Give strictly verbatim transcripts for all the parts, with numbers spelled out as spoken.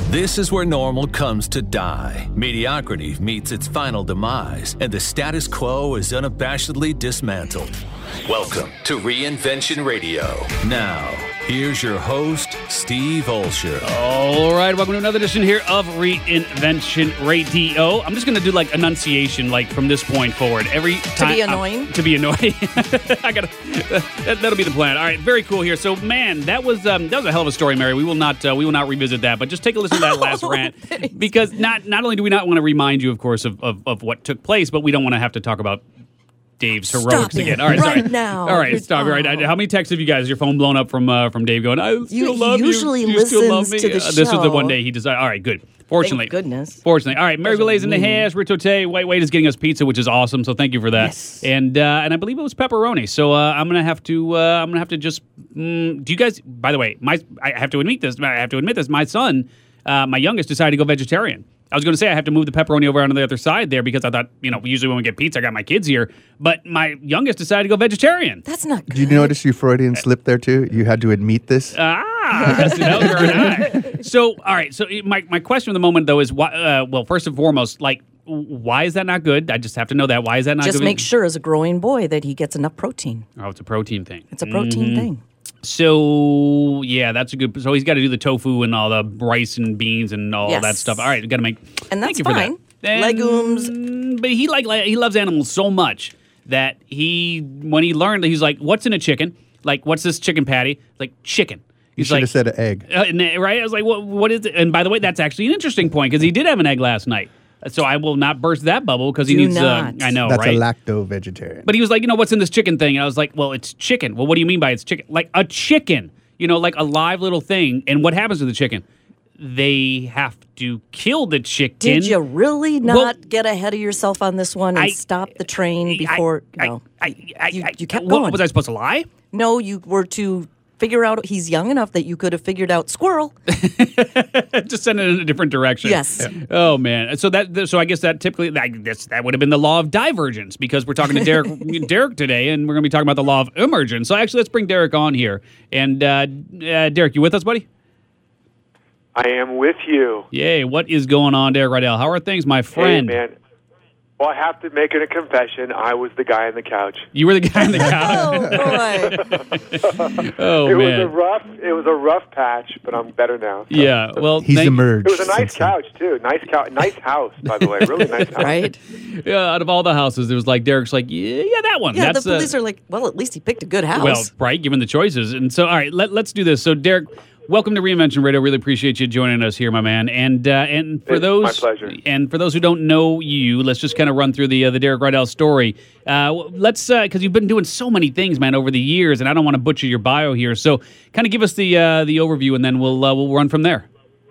This is where normal comes to die. Mediocrity meets its final demise, and the status quo is unabashedly dismantled. Welcome to Reinvention Radio. Now, here's your host, Steve Olsher. All right, welcome to another edition here of Reinvention Radio. I'm just going to do like enunciation, like from this point forward. Every time to be annoying. Uh, to be annoying. I gotta. Uh, that, that'll be the plan. All right, very cool here. So, man, that was um, that was a hell of a story, Mary. We will not uh, we will not revisit that, but just take a listen to that last Oh, rant thanks. because not not only do we not want to remind you, of course, of, of, of what took place, but we don't want to have to talk about Dave's heroics Stop it. again. All right, Right sorry. now. All right, You're- stop. All right. oh. How many texts have you guys? Your phone blown up from uh, from Dave going, I still You- he love usually you. You still love me. listens to the Uh, This was the one show. day he decided. All right, good. Fortunately. Thank goodness. Fortunately. All right, Mary Those are Goulet's in the mean. hash. Rito Tay. White Wade is getting us pizza, which is awesome. So thank you for that. Yes. And uh, and I believe it was pepperoni. So uh, I'm gonna have to uh, I'm gonna have to just. Mm, do you guys? By the way, my I have to admit this. I have to admit this. My son, uh, my youngest, decided to go vegetarian. I was going to say I have to move the pepperoni over on the other side there because I thought, you know, usually when we get pizza, I got my kids here. But my youngest decided to go vegetarian. That's not good. Did you notice you Freudian slip there too? You had to admit this. Ah, that's that was very nice. So, all right. So, my, my question of the moment, though, is why? Uh, well, first and foremost, like, why is that not good? I just have to know that. Why is that not Just good? make sure as a growing boy that he gets enough protein. Oh, it's a protein thing. It's a protein Mm-hmm. thing. So, yeah, that's a good. So he's got to do the tofu and all the rice and beans and all Yes. that stuff. All right, got to make. And thank that's you for fine. that. And- Legumes. but he like, like he loves animals so much that he when he learned he's like, what's in a chicken? Like, what's this chicken patty? Like chicken. You He's should like, have said an egg. Uh, and, uh, right? I was like, what, what is it? And by the way, that's actually an interesting point because he did have an egg last night. So I will not burst that bubble because he Do needs. Uh, not. I know, That's right? a lacto vegetarian. But he was like, you know, what's in this chicken thing? And I was like, well, it's chicken. Well, what do you mean by it's chicken? Like a chicken, you know, like a live little thing. And what happens to the chicken? They have to kill the chicken. Did you really not Well, get ahead of yourself on this one and I- stop the train I- before? I, no. I, I, You- I- you kept what, going. Was I supposed to lie? No, you were to figure out he's young enough that you could have figured out squirrel. Just send it in a different direction. Yes. Oh man. So that. So I guess that typically that, that's, that would have been the law of divergence because we're talking to Derek Derek today, and we're going to be talking about the law of emergence. So actually, let's bring Derek on here. And uh, uh, Derek, you with us, buddy? I am with you. Yay. What is going on, Derek Rydell? How are things, my friend? Hey, man. Well, I have to make it a confession. I was the guy on the couch. You were the guy on the couch. Oh, boy. Oh it man. was a rough. It was a rough patch, but I'm better now. So. Yeah. Well, He's thank- emerged. It was a nice since then. couch too. Nice couch. Nice house, by the way. Really nice house. Right? Yeah. Out of all the houses, there was like Derek's like, yeah, yeah, that one. Yeah, That's the police uh, are like, well, at least he picked a good house. well, right, given the choices. And so, all right, let, let's do this. So, Derek, welcome to Reinvention Radio. Really appreciate you joining us here, my man. And uh, and for It's those my pleasure. And for those who don't know you, let's just kind of run through the uh, the Derek Rydell story. Uh, let's because you've been doing so many things, man, over the years, and I don't want to butcher your bio here. So, kind of give us the uh, the overview, and then we'll uh, we'll run from there.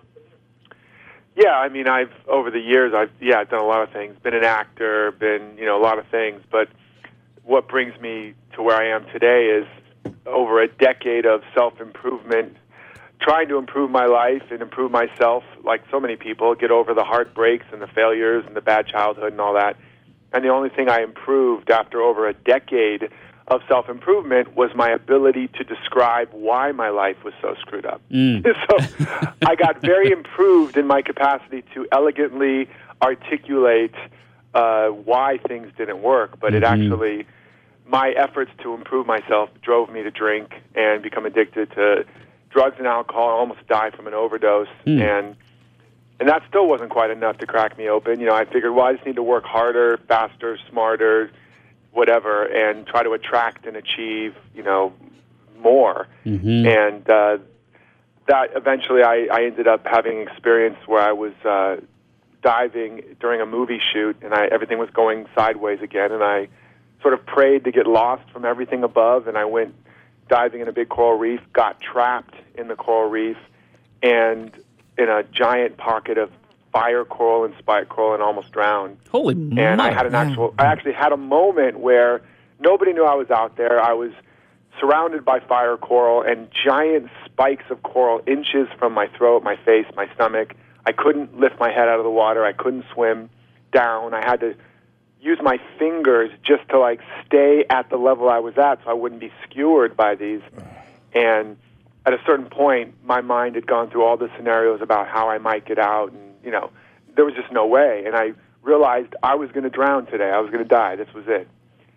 Yeah, I mean, I've over the years, I've yeah, I've done a lot of things. Been an actor, been you know a lot of things. But what brings me to where I am today is over a decade of self improvement, trying to improve my life and improve myself, like so many people, get over the heartbreaks and the failures and the bad childhood and all that. And the only thing I improved after over a decade of self-improvement was my ability to describe why my life was so screwed up. So I got very improved in my capacity to elegantly articulate uh, why things didn't work, but it actually, my efforts to improve myself drove me to drink and become addicted to drugs and alcohol, and almost die from an overdose, and and that still wasn't quite enough to crack me open. You know, I figured, well, I just need to work harder, faster, smarter, whatever, and try to attract and achieve, you know, more. And uh, that eventually, I, I ended up having an experience where I was uh, diving during a movie shoot, and I, everything was going sideways again, and I sort of prayed to get lost from everything above, and I went diving in a big coral reef, got trapped in the coral reef, and in a giant pocket of fire coral and spike coral, and almost drowned. Holy And I had an actual, I actually had a moment where nobody knew I was out there. I was surrounded by fire coral and giant spikes of coral inches from my throat, my face, my stomach. I couldn't lift my head out of the water. I couldn't swim down. I had to use my fingers just to like stay at the level I was at so I wouldn't be skewered by these. And at a certain point, my mind had gone through all the scenarios about how I might get out, and you know, there was just no way. And I realized I was going to drown today. I was going to die. This was it.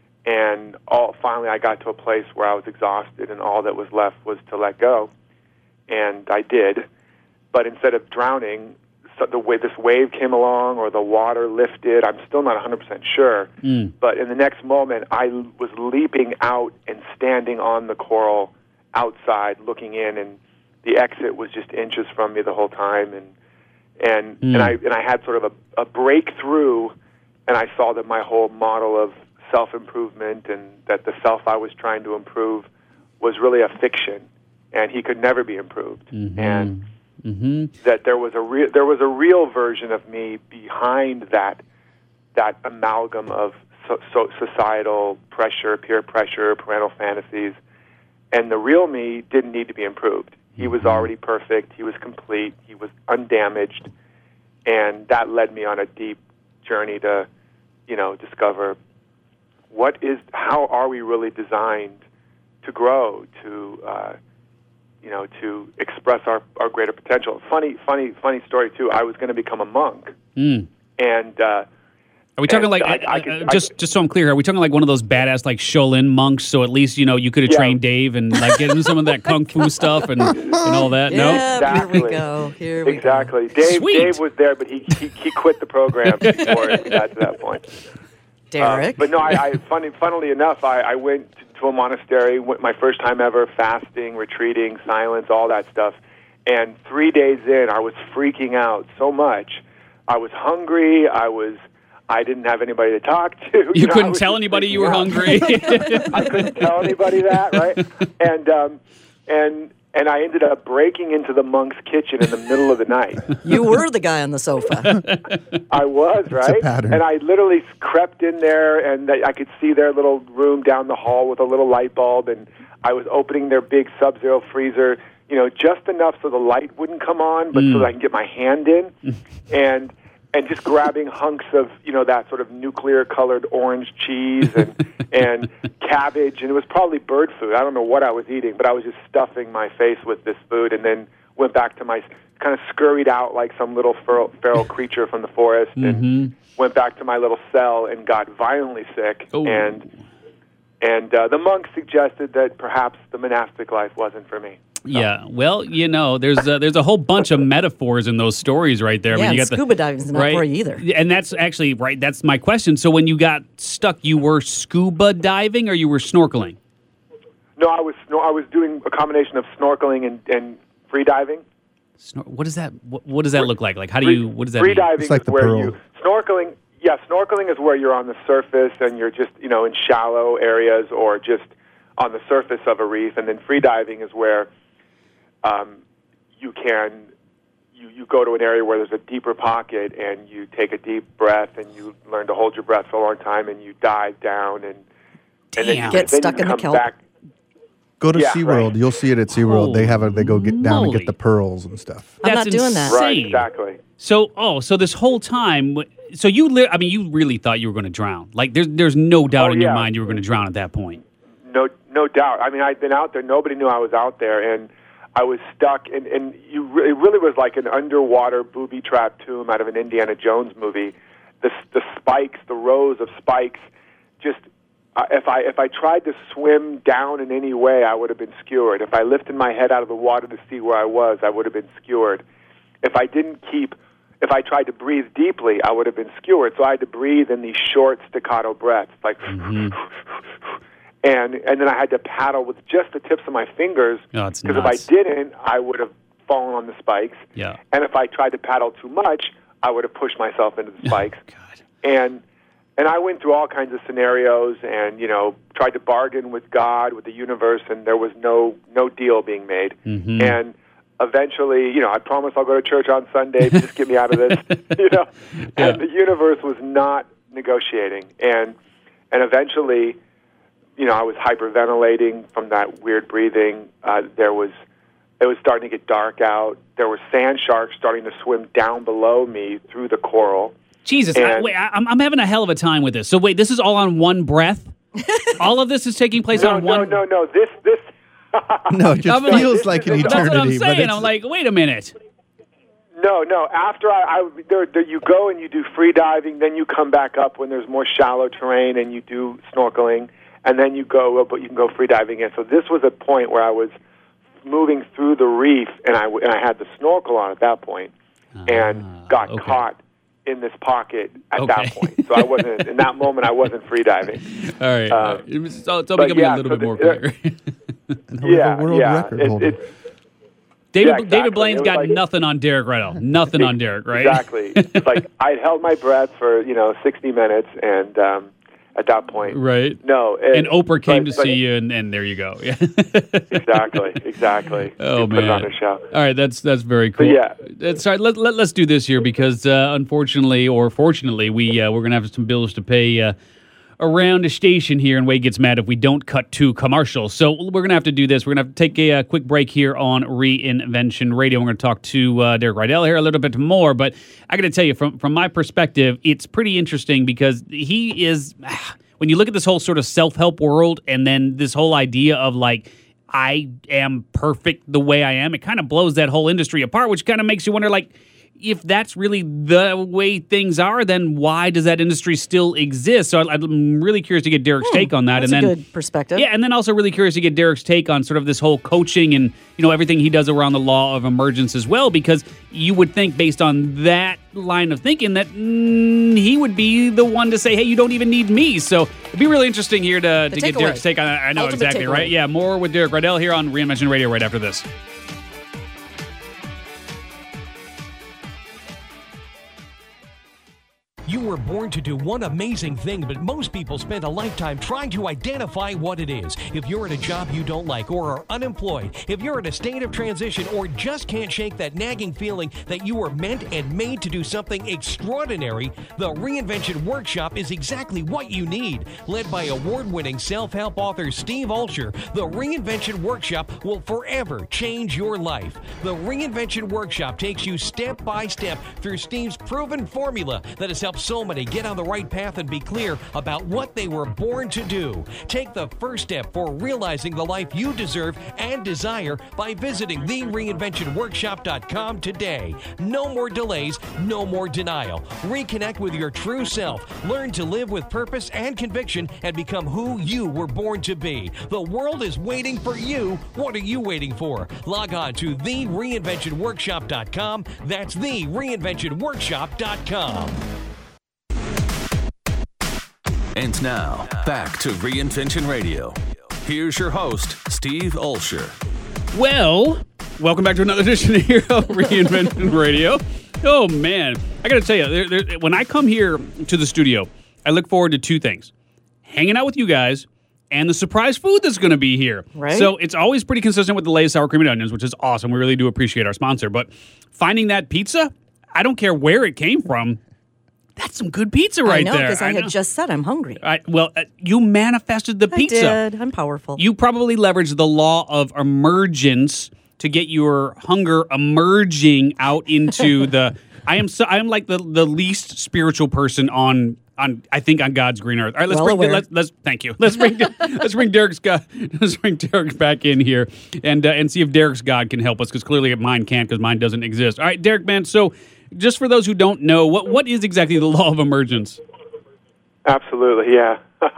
And all finally, I got to a place where I was exhausted, and all that was left was to let go. And I did. But instead of drowning, so the way this wave came along or the water lifted, I'm still not one hundred percent sure. Mm. But in the next moment, I was leaping out and standing on the coral outside, looking in, and the exit was just inches from me the whole time. And and mm. and I and I had sort of a, a breakthrough, and I saw that my whole model of self-improvement and that the self I was trying to improve was really a fiction, and he could never be improved. Mm-hmm. And mm-hmm. that there was a real there was a real version of me behind that that amalgam of so, so societal pressure, peer pressure, parental fantasies, and the real me didn't need to be improved. He was already perfect. He was complete. He was undamaged, and that led me on a deep journey to, you know, discover what is how are we really designed to grow, to uh, you know, to express our, our greater potential. Funny, funny, funny story too. I was going to become a monk, mm. and uh, are we talking like I, I could, uh, just just so I'm clear? Are we talking like one of those badass like Shaolin monks? So at least you know you could have yeah. trained Dave and like get him some of that kung fu stuff and, and all that. Yeah, no, exactly. Here we go. Here we exactly. go. Dave, Sweet. Dave was there, but he he, he quit the program before we got to that point. Derek, uh, but no, I, I funny, funnily enough, I, I went to a monastery. Went, my first time ever, fasting, retreating, silence, all that stuff. And three days in, I was freaking out so much. I was hungry. I was. I didn't have anybody to talk to. You, you know, couldn't tell anybody you were out. hungry. I couldn't tell anybody that, right? And um, and and I ended up breaking into the monk's kitchen in the middle of the night. You were the guy on the sofa. I was, right? It's a pattern. And I literally crept in there, and I could see their little room down the hall with a little light bulb, and I was opening their big Sub-Zero freezer, you know, just enough so the light wouldn't come on, but mm. so that I can get my hand in, and and just grabbing hunks of, you know, that sort of nuclear-colored orange cheese and and cabbage, and it was probably bird food. I don't know what I was eating, but I was just stuffing my face with this food, and then went back to my, kind of scurried out like some little feral, feral creature from the forest, and mm-hmm. went back to my little cell and got violently sick. Ooh. And and uh, the monk suggested that perhaps the monastic life wasn't for me. Yeah, well, you know, there's a, there's a whole bunch of metaphors in those stories right there. Yeah, I mean, you got scuba the, diving's not right? for you either. And that's actually, right, that's my question. So when you got stuck, you were scuba diving or you were snorkeling? No, I was no, I was doing a combination of snorkeling and, and free diving. Snor- what does that what, what does that look like? Like, how do you, what does that free mean? diving It's like is the where pearl. you, snorkeling, yeah, snorkeling is where you're on the surface and you're just, you know, in shallow areas or just on the surface of a reef, and then free diving is where Um, you can, you, you go to an area where there's a deeper pocket and you take a deep breath and you learn to hold your breath for a long time and you dive down and, and then you Get then stuck you in the come kelp. back. Go to Yeah, SeaWorld. right. You'll see it at SeaWorld. They have a, they go get down and Moly. get the pearls and stuff. I'm That's not doing that. insane. Right, exactly. So, oh, so this whole time, so you, li- I mean, you really thought you were going to drown. Like, there's there's no doubt Oh, in your yeah. mind you were going to drown at that point. No, no doubt. I mean, I'd been out there. Nobody knew I was out there, and I was stuck. And, and you, re- it really was like an underwater booby-trapped tomb out of an Indiana Jones movie. The the spikes, the rows of spikes, just uh, if I if I tried to swim down in any way, I would have been skewered. If I lifted my head out of the water to see where I was, I would have been skewered. If I didn't keep, if I tried to breathe deeply, I would have been skewered. So I had to breathe in these short staccato breaths, like. Mm-hmm. And and then I had to paddle with just the tips of my fingers, Oh, it's because if I nuts. didn't, I would have fallen on the spikes. Yeah. And if I tried to paddle too much, I would have pushed myself into the spikes. God. And and I went through all kinds of scenarios, and you know, tried to bargain with God, with the universe, and there was no no deal being made. Mm-hmm. And eventually, you know, I promise I'll go to church on Sunday. Just get me out of this, you know. Yeah. And the universe was not negotiating, and and eventually. You know, I was hyperventilating from that weird breathing. Uh, there was, it was starting to get dark out. There were sand sharks starting to swim down below me through the coral. Jesus, I, And- wait, I, I'm, I'm having a hell of a time with this. So wait, this is all on one breath? All of this is taking place No, on no, one... no, no. This, this, No, it just I'm like- feels like an That's what I'm eternity. but saying. it's- I'm like, wait a minute. No, no. After I, I there, there, you go and you do free diving, then you come back up when there's more shallow terrain, and you do snorkeling, and then you go, but you can go free diving in. So this was a point where I was moving through the reef, and I and I had the snorkel on at that point, and got okay. caught in this pocket at Okay. that point. So I wasn't in that moment. I wasn't free diving. All right. Um, Uh, it's all, it's all but becoming yeah, a little so bit more the- clear. Yeah, world yeah. record It- holder. it's David Yeah, exactly. David Blaine's It was got like- nothing on Derek Riddle. Nothing on Derek, right? Exactly. It's like I'd held my breath for you know sixty minutes, and um, at that point, Right. no. And Oprah came but- to but- see you, and, and there you go. Yeah. Exactly, exactly. Oh You man! put it on the show. All right, that's that's very cool. yeah. Uh, sorry. Let, let let's do this here because uh, unfortunately or fortunately, we uh, we're gonna have some bills to pay uh, around the station here, and Wade gets mad if we don't cut to commercials. So we're gonna have to do this. We're gonna have to take a, uh quick break here on Reinvention Radio. We're gonna talk to uh, Derek Riddell here a little bit more, but I got to tell you from from my perspective, it's pretty interesting because he is. When you look at this whole sort of self-help world and then this whole idea of like, I am perfect the way I am, it kind of blows that whole industry apart, which kind of makes you wonder, like, if that's really the way things are, then why does that industry still exist? So I, I'm really curious to get Derek's Hmm, take on that. That's and a then, good perspective. yeah, and then also really curious to get Derek's take on sort of this whole coaching and, you know, everything he does around the law of emergence as well, because you would think based on that line of thinking that mm, he would be the one to say, hey, you don't even need me. So it'd be really interesting here to, to get takeaway. Derek's take on that. I know Ultimate exactly, takeaway. right? Yeah, more with Derek Riddell here on Reinvention Radio right after this. You were born to do one amazing thing, but most people spend a lifetime trying to identify what it is. If you're at a job you don't like or are unemployed, if you're in a state of transition or just can't shake that nagging feeling that you were meant and made to do something extraordinary, the Reinvention Workshop is exactly what you need. Led by award-winning self-help author Steve Olsher, the Reinvention Workshop will forever change your life. The Reinvention Workshop takes you step by step through Steve's proven formula that has helped so many get on the right path and be clear about what they were born to do. Take the first step for realizing the life you deserve and desire by visiting the reinvention workshop dot com today. No more delays, no more denial. Reconnect with your true self. Learn to live with purpose and conviction and become who you were born to be. The world is waiting for you. What are you waiting for? Log on to the reinvention workshop dot com. That's the reinvention workshop dot com. And now, back to Reinvention Radio. Here's your host, Steve Olsher. Well, welcome back to another edition here of Reinvention Radio. Oh, man. I got to tell you, there, there, when I come here to the studio, I look forward to two things. Hanging out with you guys and the surprise food that's going to be here. Right. So it's always pretty consistent with the Lay's Sour Cream and Onions, which is awesome. We really do appreciate our sponsor. But finding that pizza, I don't care where it came from. That's some good pizza right I know, there. because I, know. had just said I'm hungry. I, well, uh, you manifested the pizza. I did. I'm powerful. You probably leveraged the law of emergence to get your hunger emerging out into the. I am so I am like the, the least spiritual person on on I think on God's green earth. All right, let's Well bring aware. let's, let's thank you. Let's bring let's bring Derek's God, let's bring Derek back in here and uh, and see if Derek's God can help us, because clearly mine can't, because mine doesn't exist. All right, Derek, man. So just for those who don't know, what what is exactly the law of emergence? Absolutely, yeah.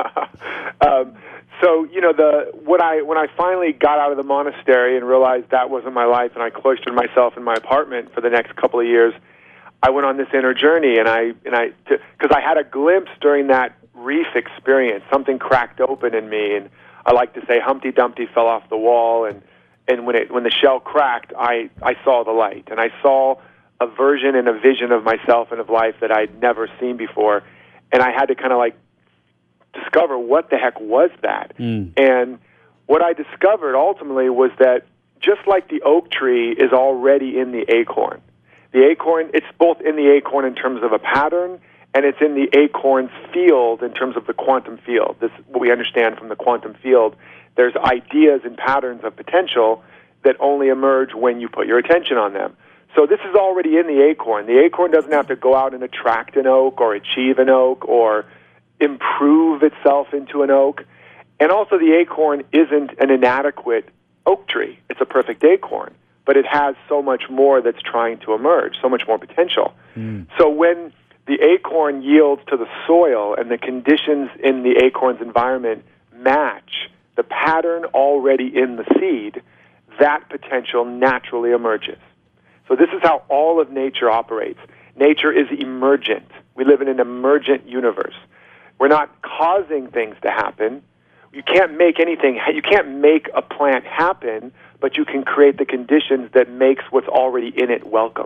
um, so you know the what I when I finally got out of the monastery and realized that wasn't my life, and I cloistered myself in my apartment for the next couple of years, I went on this inner journey, and I and I because I had a glimpse during that reef experience. Something cracked open in me, and I like to say Humpty Dumpty fell off the wall, and and when it when the shell cracked, I I saw the light, and I saw a version and a vision of myself and of life that I'd never seen before, and I had to kind of like discover what the heck was that. Mm. And what I discovered ultimately was that just like the oak tree is already in the acorn. The acorn, it's both in the acorn in terms of a pattern, and it's in the acorn's field in terms of the quantum field. This what we understand from the quantum field. There's ideas and patterns of potential that only emerge when you put your attention on them. So this is already in the acorn. The acorn doesn't have to go out and attract an oak or achieve an oak or improve itself into an oak. And also the acorn isn't an inadequate oak tree. It's a perfect acorn, but it has so much more that's trying to emerge, so much more potential. Mm. So when the acorn yields to the soil and the conditions in the acorn's environment match the pattern already in the seed, that potential naturally emerges. So this is how all of nature operates. Nature is emergent. We live in an emergent universe. We're not causing things to happen. You can't make anything, you can't make a plant happen, but you can create the conditions that makes what's already in it welcome.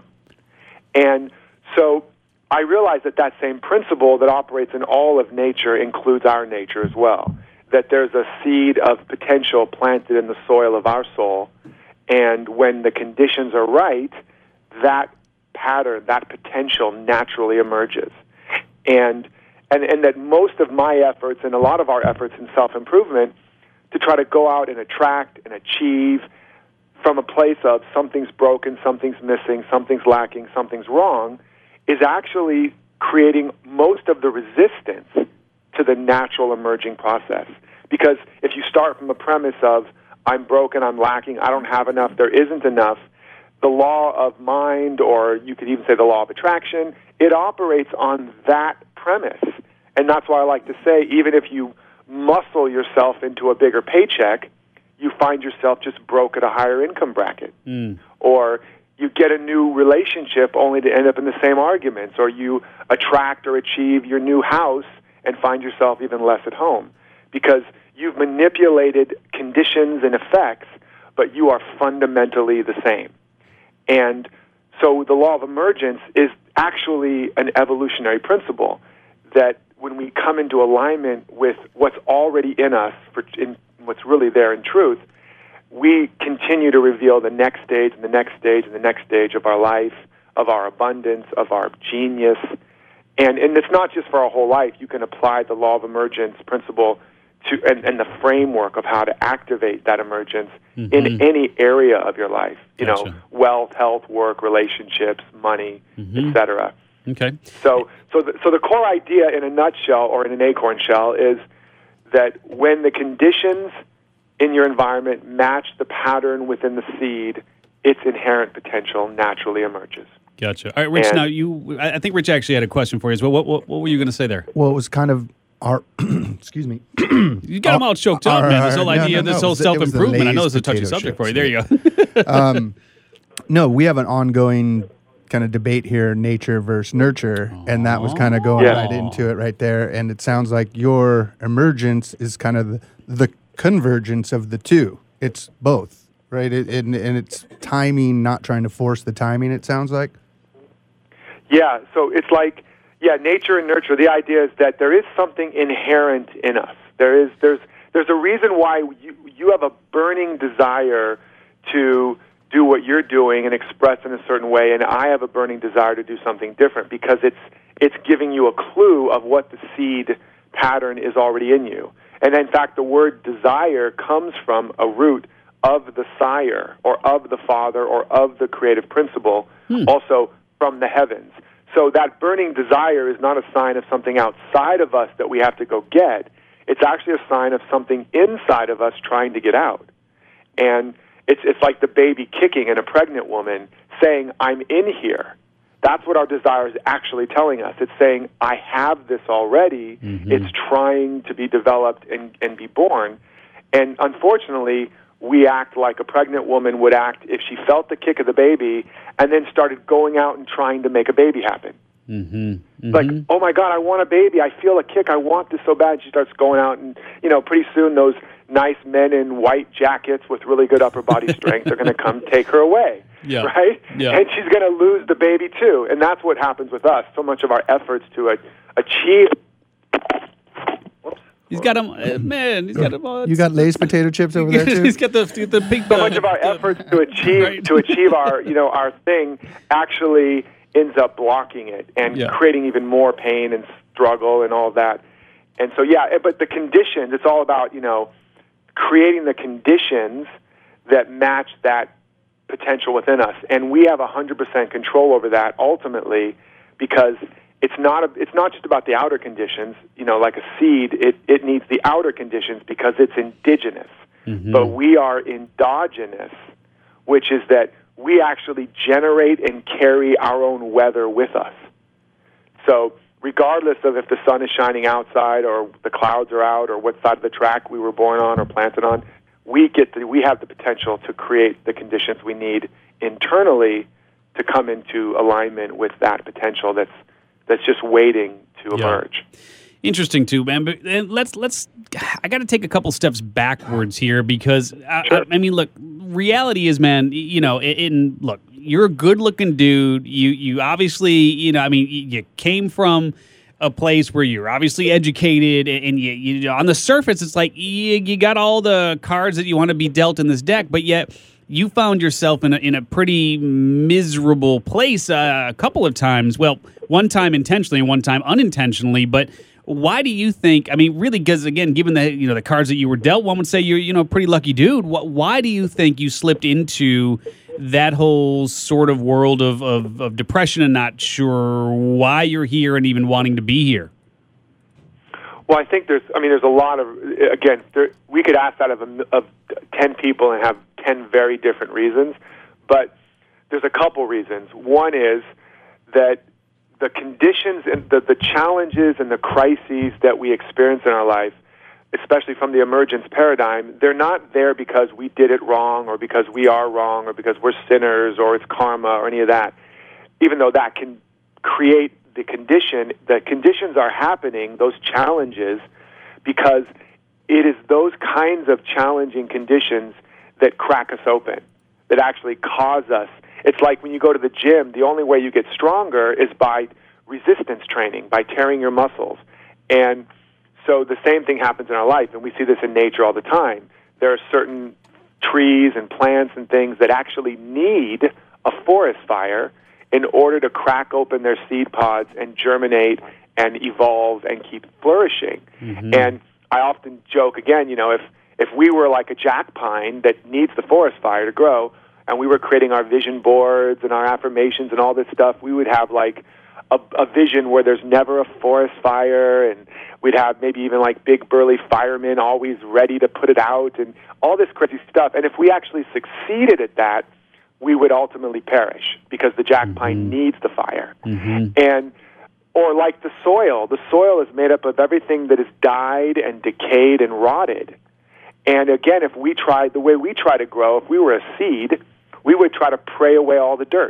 And so I realize that that same principle that operates in all of nature includes our nature as well, that there's a seed of potential planted in the soil of our soul, and when the conditions are right, that pattern, that potential naturally emerges. And And, and that most of my efforts and a lot of our efforts in self-improvement to try to go out and attract and achieve from a place of something's broken, something's missing, something's lacking, something's wrong, is actually creating most of the resistance to the natural emerging process. Because if you start from the premise of, I'm broken, I'm lacking, I don't have enough, there isn't enough, the law of mind, or you could even say the law of attraction, it operates on that premise. And that's why I like to say, even if you muscle yourself into a bigger paycheck, you find yourself just broke at a higher income bracket. Mm. Or you get a new relationship only to end up in the same arguments. Or you attract or achieve your new house and find yourself even less at home. Because you've manipulated conditions and effects, but you are fundamentally the same. And so the law of emergence is actually an evolutionary principle that when we come into alignment with what's already in us, for in what's really there in truth, we continue to reveal the next stage and the next stage and the next stage of our life, of our abundance, of our genius. And, and it's not just for our whole life. You can apply the law of emergence principle to and, and the framework of how to activate that emergence mm-hmm. in any area of your life. You gotcha. know, wealth, health, work, relationships, money, mm-hmm. et cetera. Okay. So, so the, so the core idea in a nutshell or in an acorn shell is that when the conditions in your environment match the pattern within the seed, its inherent potential naturally emerges. Gotcha. All right, Rich. And, now you, I think Rich actually had a question for you as well. What, what, what were you going to say there? Well, it was kind of our. excuse me. You got them all choked up, man. This whole idea, no, no, this whole self improvement. I know it's a touchy subject for you. There you go. um, no, we have an ongoing kind of debate here, nature versus nurture, Aww. and that was kind of going yeah. right into it right there. And it sounds like your emergence is kind of the, the convergence of the two. It's both, right? It, and, and it's timing, not trying to force the timing, it sounds like. Yeah, so it's like, yeah, nature and nurture. The idea is that there is something inherent in us. There is, there's, there's a reason why you, you have a burning desire to do what you're doing and express in a certain way, and I have a burning desire to do something different because it's it's giving you a clue of what the seed pattern is already in you. And in fact, the word desire comes from a root of the sire or of the father or of the creative principle, hmm. also from the heavens. So that burning desire is not a sign of something outside of us that we have to go get. It's actually a sign of something inside of us trying to get out. And It's it's like the baby kicking in a pregnant woman saying, I'm in here. That's what our desire is actually telling us. It's saying, I have this already. Mm-hmm. It's trying to be developed and, and be born. And unfortunately, we act like a pregnant woman would act if she felt the kick of the baby and then started going out and trying to make a baby happen. Mm-hmm. Mm-hmm. Like, oh my God, I want a baby. I feel a kick. I want this so bad. She starts going out and, you know, pretty soon those nice men in white jackets with really good upper body strength are going to come take her away, yeah. right? Yeah. And she's going to lose the baby too. And that's what happens with us. So much of our efforts to uh, achieve... Whoops. He's got them, uh, man, he's got them all. You got Lay's potato chips over there too? He's got the, the pink... So much of our efforts to achieve right. to achieve our, you know, our thing actually ends up blocking it and yeah. creating even more pain and struggle and all that. And so, yeah, but the conditions, it's all about, you know, creating the conditions that match that potential within us. And we have one hundred percent control over that ultimately because it's not a, it's not just about the outer conditions. You know, like a seed, it, it needs the outer conditions because it's indigenous. Mm-hmm. but we are endogenous, which is that we actually generate and carry our own weather with us. So regardless of if the sun is shining outside or the clouds are out or what side of the track we were born on or planted on, we get the, we have the potential to create the conditions we need internally to come into alignment with that potential that's that's just waiting to Yeah. emerge. Interesting too, man. But and let's let's. I got to take a couple steps backwards here because I, Sure. I, I mean, look, reality is, man. You know, in, in look, you're a good-looking dude. You you obviously, you know, I mean, you came from a place where you're obviously educated, and you, you on the surface, it's like you, you got all the cards that you want to be dealt in this deck, but yet you found yourself in a, in a pretty miserable place uh, a couple of times. Well, one time intentionally and one time unintentionally, but. Why do you think? I mean, really, because again, given the you know the cards that you were dealt, one would say you're you know a pretty lucky dude. What? Why do you think you slipped into that whole sort of world of, of, of depression and not sure why you're here and even wanting to be here? Well, I think there's. I mean, there's a lot of. Again, there, we could ask that of a, of ten people and have ten very different reasons, but there's a couple reasons. One is that the conditions and the, the challenges and the crises that we experience in our life, especially from the emergence paradigm, they're not there because we did it wrong or because we are wrong or because we're sinners or it's karma or any of that. Even though that can create the condition, the conditions are happening, those challenges, because it is those kinds of challenging conditions that crack us open, that actually cause us. It's like when you go to the gym, the only way you get stronger is by resistance training, by tearing your muscles. And so the same thing happens in our life, and we see this in nature all the time. There are certain trees and plants and things that actually need a forest fire in order to crack open their seed pods and germinate and evolve and keep flourishing. Mm-hmm. And I often joke, again, you know, if, if we were like a jack pine that needs the forest fire to grow, and we were creating our vision boards and our affirmations and all this stuff, we would have like a, a vision where there's never a forest fire, and we'd have maybe even like big burly firemen always ready to put it out and all this crazy stuff. And if we actually succeeded at that, we would ultimately perish because the jack pine mm-hmm. needs the fire. Mm-hmm. And or like the soil. The soil is made up of everything that is died and decayed and rotted. And again, if we tried the way we try to grow, if we were a seed, we would try to pray away all the dirt.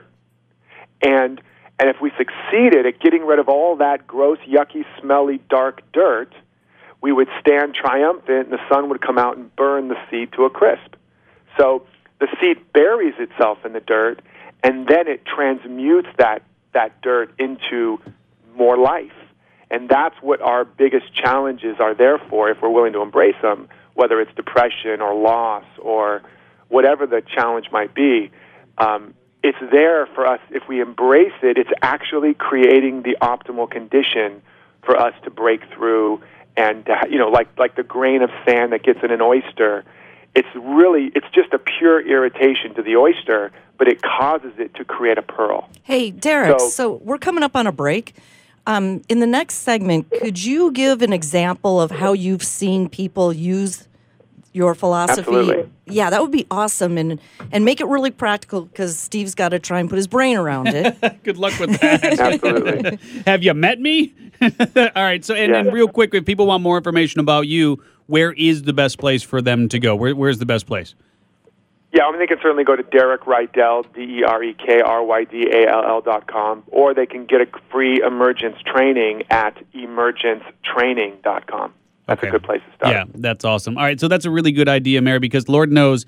And and if we succeeded at getting rid of all that gross, yucky, smelly, dark dirt, we would stand triumphant and the sun would come out and burn the seed to a crisp. So the seed buries itself in the dirt, and then it transmutes that, that dirt into more life. And that's what our biggest challenges are there for if we're willing to embrace them, whether it's depression or loss or whatever the challenge might be. Um, it's there for us. If we embrace it, it's actually creating the optimal condition for us to break through. And, uh, you know, like like the grain of sand that gets in an oyster, it's really, it's just a pure irritation to the oyster, but it causes it to create a pearl. Hey, Derek, So- so, we're coming up on a break. Um, in the next segment, could you give an example of how you've seen people use your philosophy? Absolutely. Yeah, that would be awesome, and and make it really practical because Steve's got to try and put his brain around it. Good luck with that. Absolutely. Have you met me? All right. So, and, Yeah. and real quick, if people want more information about you, where is the best place for them to go? Where, where's the best place? Yeah, I mean, they can certainly go to Derek Rydell, D E R E K R Y D A L L dot com, or they can get a free emergence training at emergence training dot com. That's Okay. a good place to start. Yeah, that's awesome. All right, so that's a really good idea, Mary, because Lord knows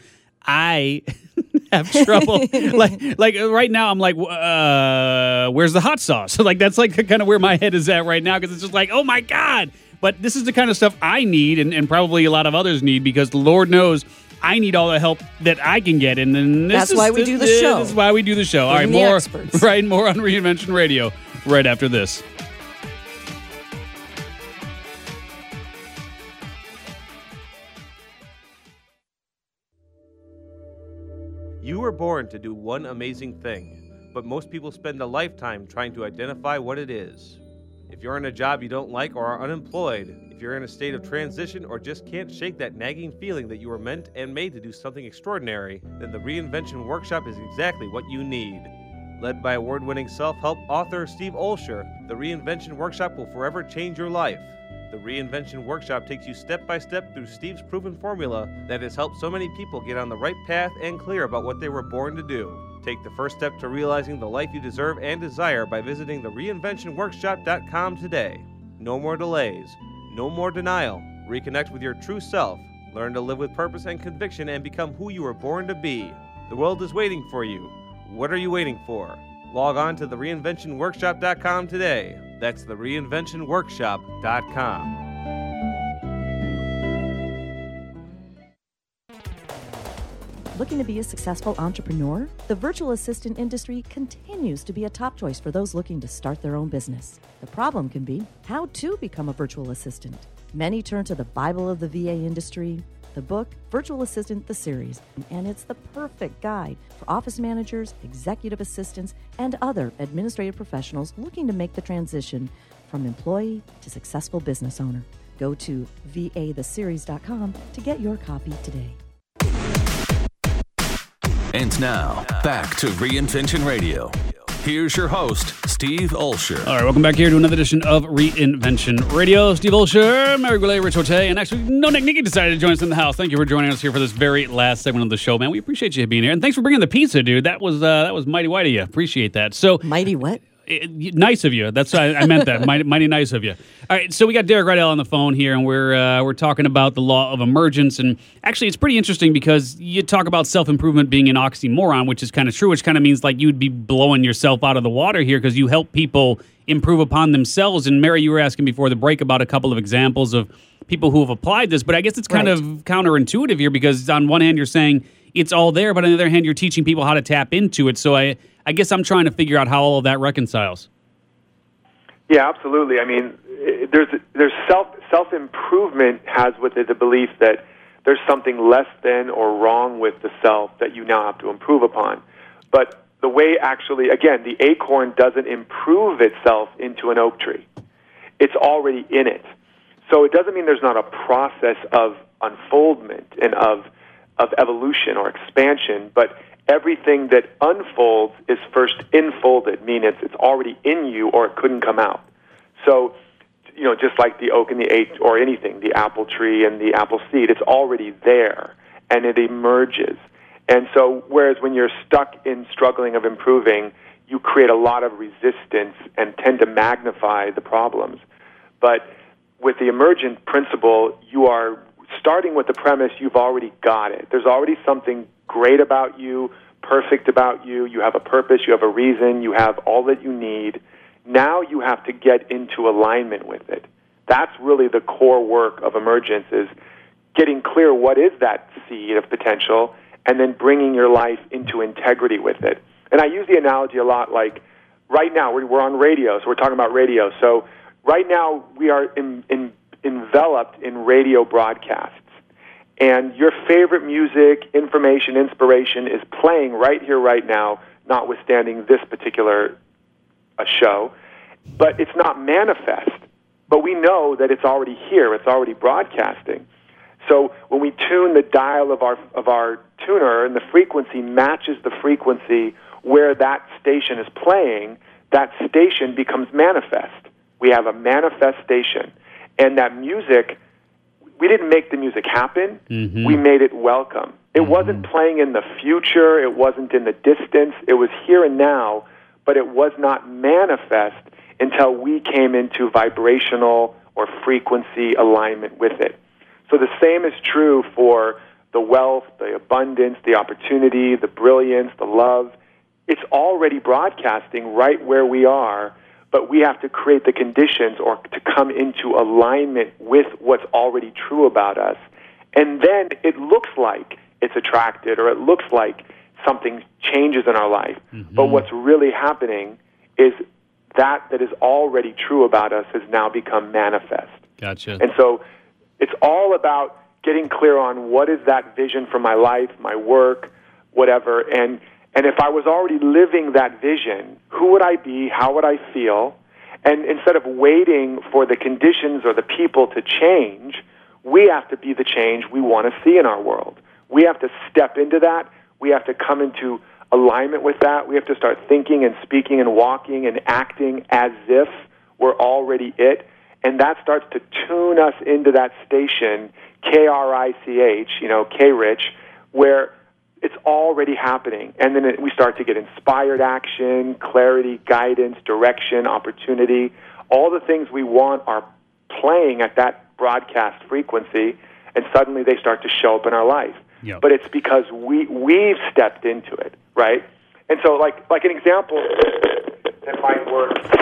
I have trouble. like, like right now, I'm like, uh, where's the hot sauce? Like, that's like kind of where my head is at right now, because it's just like, oh my God. But this is the kind of stuff I need, and, and probably a lot of others need, because Lord knows I need all the help that I can get. And then this That's is, why we this, do the this show. is why we do the show. All right, Bring the more, experts. right, more on Reinvention Radio right after this. You were born to do one amazing thing, but most people spend a lifetime trying to identify what it is. If you're in a job you don't like or are unemployed, if you're in a state of transition or just can't shake that nagging feeling that you were meant and made to do something extraordinary, then the Reinvention Workshop is exactly what you need. Led by award-winning self-help author Steve Olsher, the Reinvention Workshop will forever change your life. The Reinvention Workshop takes you step by step through Steve's proven formula that has helped so many people get on the right path and clear about what they were born to do. Take the first step to realizing the life you deserve and desire by visiting the reinvention workshop dot com today. No more delays. No more denial. Reconnect with your true self. Learn to live with purpose and conviction and become who you were born to be. The world is waiting for you. What are you waiting for? Log on to the reinvention workshop dot com today. That's the reinvention workshop dot com. Looking to be a successful entrepreneur? The virtual assistant industry continues to be a top choice for those looking to start their own business. The problem can be how to become a virtual assistant. Many turn to the Bible of the V A industry, the book Virtual Assistant the Series, and it's the perfect guide for office managers, executive assistants, and other administrative professionals looking to make the transition from employee to successful business owner. Go to V A the series dot com to get your copy today. And now, back to Reinvention Radio. Here's your host, Steve Olsher. All right, welcome back here to another edition of Reinvention Radio. Steve Olsher, Mary Goulet, Rich Ote, and actually, no Nick Nicky decided to join us in the house. Thank you for joining us here for this very last segment of the show, man. We appreciate you being here, and thanks for bringing the pizza, dude. That was uh, that was mighty white of you. Appreciate that. So mighty what? It, nice of you. That's I, I meant that. mighty, mighty nice of you. All right, so we got Derek Rydell on the phone here, and we're uh, we're talking about the law of emergence. And actually, it's pretty interesting because you talk about self-improvement being an oxymoron, which is kind of true, which kind of means like you'd be blowing yourself out of the water here because you help people improve upon themselves. And Mary, you were asking before the break about a couple of examples of people who have applied this, but I guess it's kind Right. of counterintuitive here because on one hand, you're saying it's all there, but on the other hand, you're teaching people how to tap into it. So I, I guess I'm trying to figure out how all of that reconciles. Yeah, absolutely. I mean, it- there's there's self self improvement has with it the belief that there's something less than or wrong with the self that you now have to improve upon. But the way actually, again, the acorn doesn't improve itself into an oak tree. It's already in it. So it doesn't mean there's not a process of unfoldment and of of evolution or expansion, but everything that unfolds is first infolded, meaning it's, it's already in you or it couldn't come out. So, you know, just like the oak and the ache or anything, the apple tree and the apple seed, it's already there and it emerges. And so, whereas when you're stuck in struggling of improving, you create a lot of resistance and tend to magnify the problems. But with the emergent principle, you are starting with the premise you've already got it. There's already something great about you, perfect about you. You have a purpose, you have a reason, you have all that you need. Now you have to get into alignment with it. That's really the core work of emergence, is getting clear what is that seed of potential and then bringing your life into integrity with it. And I use the analogy a lot, like right now we're on radio, so we're talking about radio. So right now we are in, in, enveloped in radio broadcasts. And your favorite music, information, inspiration is playing right here, right now, notwithstanding this particular uh, show. But it's not manifest. But we know that it's already here. It's already broadcasting. So when we tune the dial of our of our tuner and the frequency matches the frequency where that station is playing, that station becomes manifest. We have a manifestation. And that music, we didn't make the music happen. Mm-hmm. We made it welcome. It mm-hmm. wasn't playing in the future. It wasn't in the distance. It was here and now, but it was not manifest until we came into vibrational or frequency alignment with it. So the same is true for the wealth, the abundance, the opportunity, the brilliance, the love. It's already broadcasting right where we are, but we have to create the conditions or to come into alignment with what's already true about us. And then it looks like it's attracted or it looks like something changes in our life. Mm-hmm. But what's really happening is that that is already true about us has now become manifest. Gotcha. And so it's all about getting clear on what is that vision for my life, my work, whatever. And and if I was already living that vision, who would I be? How would I feel? And instead of waiting for the conditions or the people to change, we have to be the change we want to see in our world. We have to step into that. We have to come into alignment with that. We have to start thinking and speaking and walking and acting as if we're already it. And that starts to tune us into that station, K R I C H, you know, K-Rich, where it's already happening. And then it, we start to get inspired action, clarity, guidance, direction, opportunity. All the things we want are playing at that broadcast frequency, and suddenly they start to show up in our life. Yep. But it's because we, we've stepped into it, right? And so like like an example that might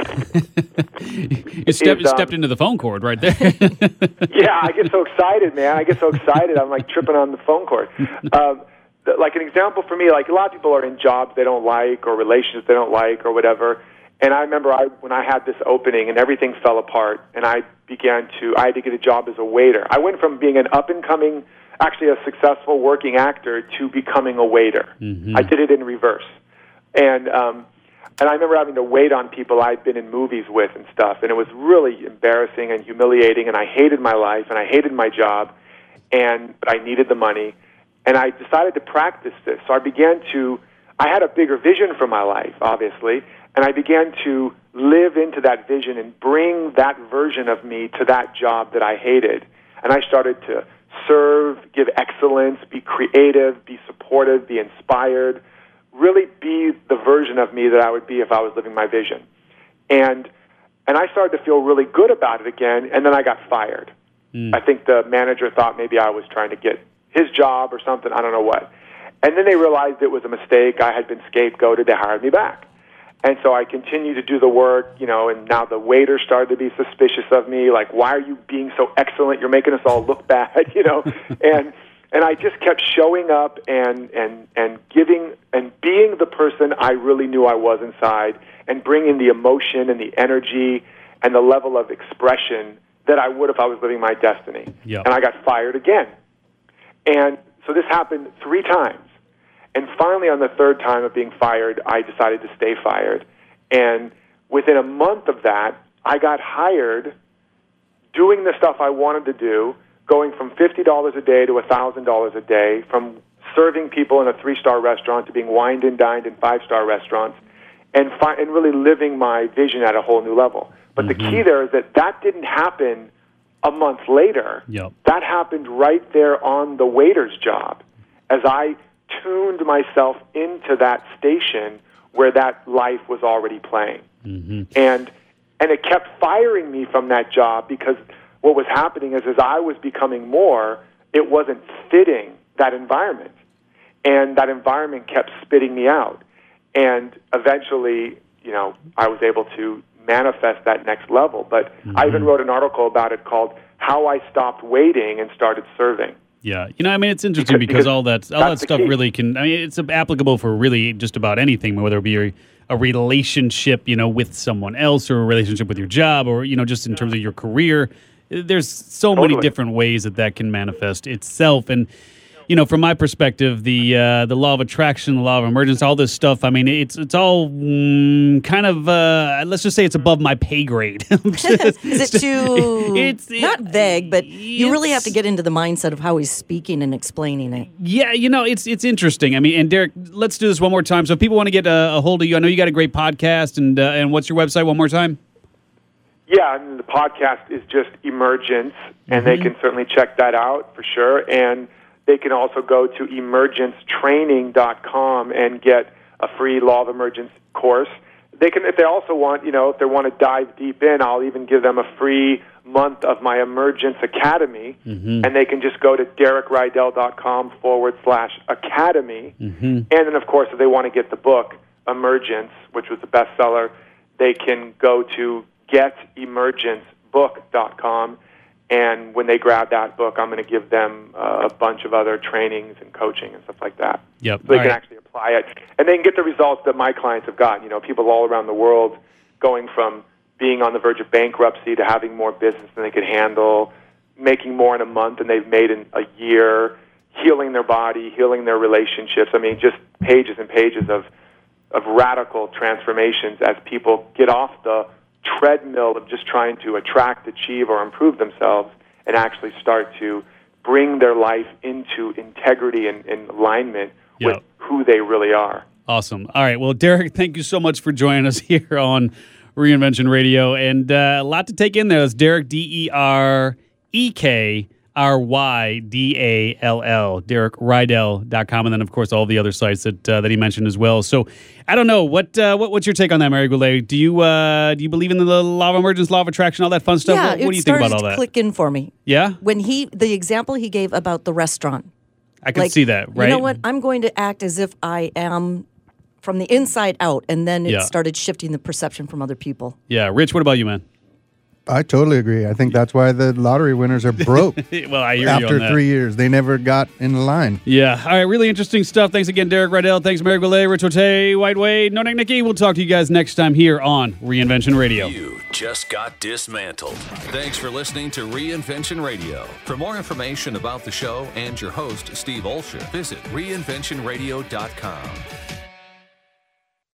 work. you step, is, um, stepped into the phone cord right there. Yeah, I get so excited, man. I get so excited. I'm like tripping on the phone cord. Um, th- like an example for me, like a lot of people are in jobs they don't like or relationships they don't like or whatever. And I remember I when I had this opening and everything fell apart, and I began to, I had to get a job as a waiter. I went from being an up-and-coming, actually a successful working actor, to becoming a waiter. Mm-hmm. I did it in reverse. And um, and I remember having to wait on people I'd been in movies with and stuff, and it was really embarrassing and humiliating, and I hated my life, and I hated my job, and but I needed the money, and I decided to practice this. So I began to, I had a bigger vision for my life, obviously, and I began to live into that vision and bring that version of me to that job that I hated. And I started to serve, give excellence, be creative, be supportive, be inspired, really be the version of me that I would be if I was living my vision. And and I started to feel really good about it again, and then I got fired. Mm. I think the manager thought maybe I was trying to get his job or something, I don't know what. And then they realized it was a mistake. I had been scapegoated. They hired me back. And so I continued to do the work, you know, and now the waiter started to be suspicious of me, like, why are you being so excellent? You're making us all look bad, you know. and and I just kept showing up and, and, and giving and being the person I really knew I was inside, and bringing the emotion and the energy and the level of expression that I would if I was living my destiny. Yep. And I got fired again. And so this happened three times. And finally, on the third time of being fired, I decided to stay fired. And within a month of that, I got hired doing the stuff I wanted to do, going from fifty dollars a day to one thousand dollars a day, from serving people in a three-star restaurant to being wined and dined in five-star restaurants, and, fi- and really living my vision at a whole new level. But mm-hmm. the key there is that that didn't happen a month later. Yep. That happened right there on the waiter's job, as I tuned myself into that station where that life was already playing. Mm-hmm. And and it kept firing me from that job, because what was happening is as I was becoming more, it wasn't fitting that environment. And that environment kept spitting me out. And eventually, you know, I was able to manifest that next level. But mm-hmm. I even wrote an article about it called How I Stopped Waiting and Started Serving. Yeah, you know, I mean, it's interesting because, because all that all that stuff really can. I mean, it's applicable for really just about anything, whether it be a, a relationship, you know, with someone else, or a relationship with your job, or you know, just in terms of your career. There's so totally. many different ways that that can manifest itself, and you know, from my perspective, the uh, the law of attraction, the law of emergence, all this stuff. I mean, it's it's all mm, kind of uh, let's just say it's above my pay grade. Is it too? It's not vague, but you really have to get into the mindset of how he's speaking and explaining it. Yeah, you know, it's it's interesting. I mean, and Derek, let's do this one more time. So, if people want to get a, a hold of you, I know you got a great podcast, and uh, and what's your website? One more time. Yeah, and the podcast is just Emergence, and mm-hmm. they can certainly check that out for sure. And they can also go to emergence training dot com and get a free Law of Emergence course. They can, if they also want, you know, if they want to dive deep in, I'll even give them a free month of my Emergence Academy, mm-hmm. and they can just go to derek rydell dot com forward slash academy. Mm-hmm. And then, of course, if they want to get the book Emergence, which was the bestseller, they can go to get emergence book dot com. And when they grab that book, I'm going to give them uh, a bunch of other trainings and coaching and stuff like that. Yep. So they all can right. actually apply it. And they can get the results that my clients have gotten. You know, people all around the world going from being on the verge of bankruptcy to having more business than they could handle, making more in a month than they've made in a year, healing their body, healing their relationships. I mean, just pages and pages of, of radical transformations as people get off the treadmill of just trying to attract, achieve, or improve themselves, and actually start to bring their life into integrity and, and alignment Yep. with who they really are. Awesome. All right. Well, Derek, thank you so much for joining us here on Reinvention Radio. And uh, a lot to take in there. That's Derek, D E R E K R Y D A L L, Derek Rydell dot com. And then, of course, all the other sites that uh, that he mentioned as well. So I don't know. What, uh, what What's your take on that, Mary Goulet? Do you uh, do you believe in the law of emergence, law of attraction, all that fun stuff? Yeah, what, what do you it think about started all to that? click in for me. Yeah? When he, the example he gave about the restaurant. I can Like, see that, right? You know what? I'm going to act as if I am from the inside out, and then it Yeah. started shifting the perception from other people. Yeah. Rich, what about you, man? I totally agree. I think that's why the lottery winners are broke Well, I hear you after on that. three years. They never got in line. Yeah. All right. Really interesting stuff. Thanks again, Derek Rydell. Thanks, Mary Goulet, Rich Ote, White Wade, No Nick Nicky. We'll talk to you guys next time here on Reinvention Radio. You just got dismantled. Thanks for listening to Reinvention Radio. For more information about the show and your host, Steve Olsher, visit reinvention radio dot com.